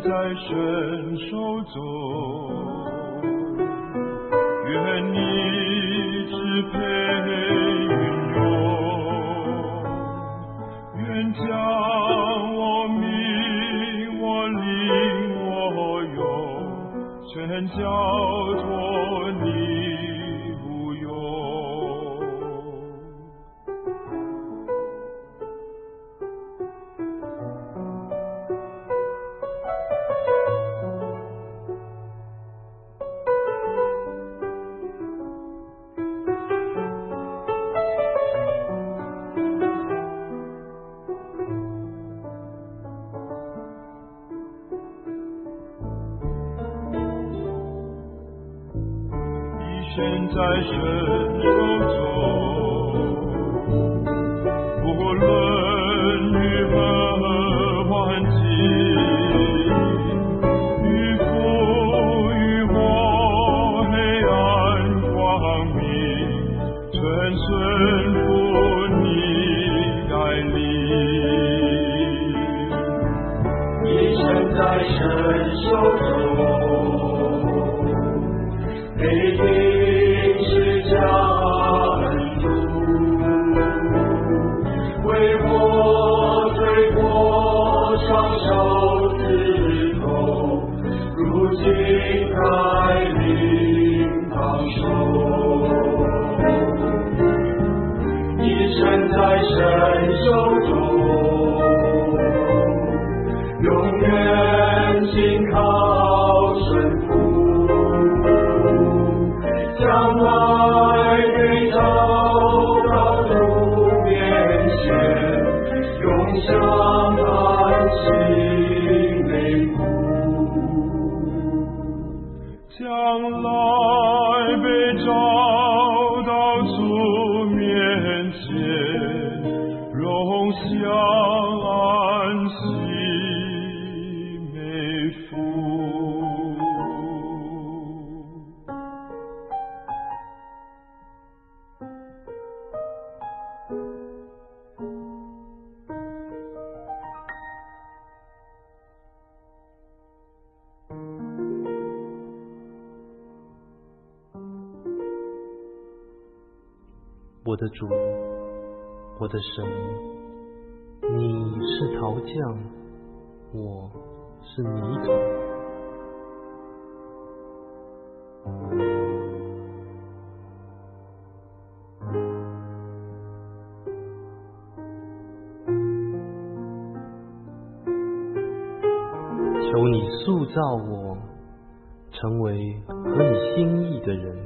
在神手中，愿你支配运用，愿将我命我灵我勇全交托你无用。现在神手中，不论于何环境，于福于祸，黑暗光明，全顺服你带领。 你身在神手中，每天是家恩主，为我罪过双手自痛，如今带领当守。你身在神手中，永远紧靠顺服，将来被找到主面前，永享安息美福。 将来被找到主面前，荣享安息美福。 我的主，我的神，你是陶匠，我是泥土。求你塑造我，成为合你心意的人。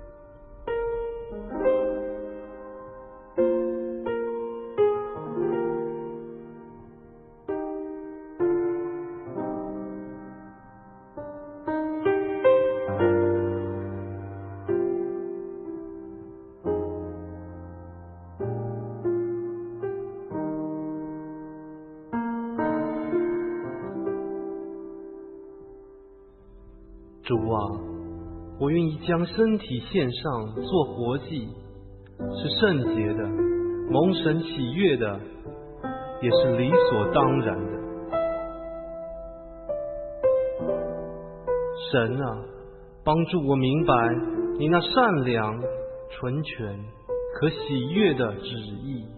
主啊，我愿意将身体献上做活祭，是圣洁的，蒙神喜悦的，也是理所当然的。神啊，帮助我明白你那善良、纯全、可喜悦的旨意。